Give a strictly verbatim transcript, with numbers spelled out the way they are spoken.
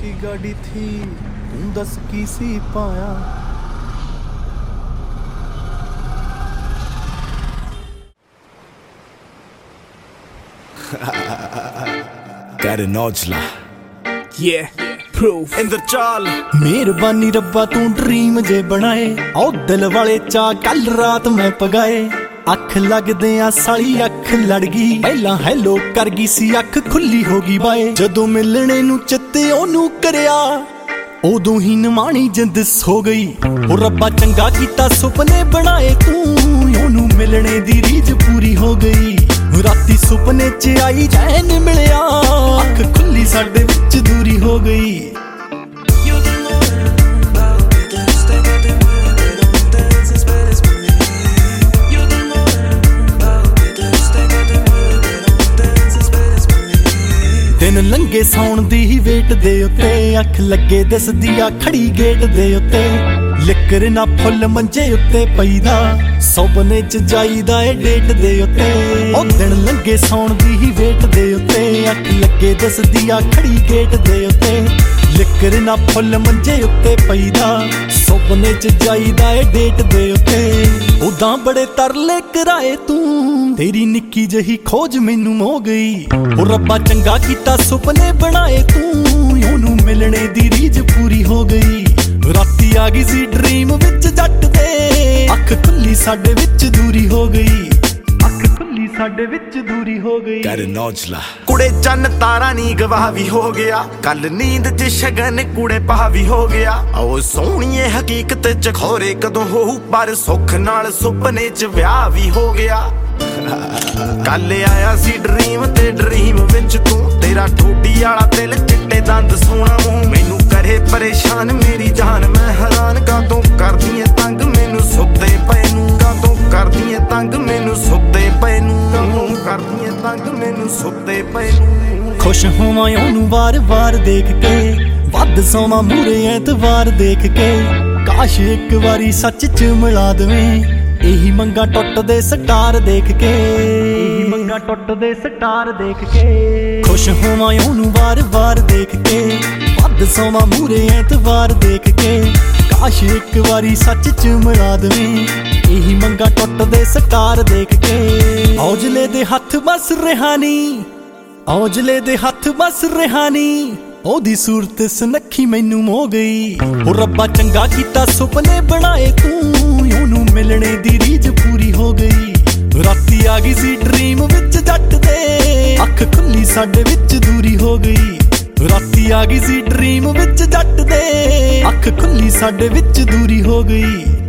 सी गाड़ी थी तू दस की सी पाया। Got an Ojla. Yeah, proof. इंद्रचाल मेहरबानी रब्बा तू ड्रीम जे बनाए, ओ दिल वाले चा कल रात मैं पगाए। अख लगदे आ साली अख लड़ गई, पहला हैलो कर गई सी अख खुली हो गई बाए। जदों मिलने नू चित्ते ओनू करया, उदों ही नमाणी जिंद सो गई। ओ रब्बा चंगा कीता सुपने बनाए तू, ओनू मिलने दी रीज पूरी हो गई। राती सुपने च आई चैन मिलया, अख खुली साडे विच दूरी हो गई। दिन लंघे सौण दी ही वेट दे उत्ते, अख लगे दिसदी आ खड़ी गेट दे उत्ते। लिकर ना फुल मंजे उत्ते पईदा, सुपने च जाईदा ए डेट दे उत्ते। ओ दिन लंघे सौण दी ही वेट दे उत्ते, अख लगे दिसदी आ खड़ी गेट दे उत्ते। लिकर ना फुल मंजे उत्ते पईदा, सुपने च जाईदा ए डेट दे उत्ते। उदां बड़े तरले कराए तू, तेरी निक्की जही खोज मैनू हो गई। ओ रब्बा चंगा कीता सुपने बनाए तू, ओनू मिलने दी रीज पूरी हो गई। राती आ गई सी ड्रीम विच जट दे, अख खुली साडे विच दूरी हो गई। अख खुली साडे विच दूरी हो गई। Got an Ojla. कुड़े चन्न तारा नी गवाह भी हो गया, कल नींद च शगन कुड़े पा भी हो गया। ओ सोहणीए हकीकत च खोरे कदों होऊ, पर सुख नाल सुपने च विआह भी हो गया। कल आया सी ड्रीम ते ड्रीम विच तू, तेरा ठोडी आला दिल चिट्टे दंद सोना मूंह। मैनू करे परेशान मेरी जान, मैं हैरान कातों करदी ऐ तंग मैनू सुत्ते पए नू। कातों करदी ऐ तंग मैनू सुत्ते पए नू, कातों करदी ऐ तंग मैनू सुत्ते पए नू। खुश होवां ओनू वार वार देख के, वध सोवां मूरे ऐतवार देख के। काश एक वारी सच च मिला दवें, एही मंगा टुटदे स्टार देख के। एही मंगा टुटदे स्टार देख के। खुश होवां ओनू वार वार देख के, वध सोवां मूरे ऐतवार देख के। काश एक वारी सच च मिला दवें, एही मंगा टुटदे स्टार देख के। औजले दे हत्थ बस रिहानी, औजले दे हत्थ बस रिहानी। ओदी सूरत सनखी मैनू हो गई। ओ रब्बा चंगा कीता सुपने बनाए तू, ओनू मिलने दी रीज पूरी हो गई। राती आ गई सी ड्रीम विच जट दे, अख खुली साडे विच दूरी हो गई। राती आ गई सी ड्रीम विच जट दे, अख खुली साडे विच दूरी हो गई।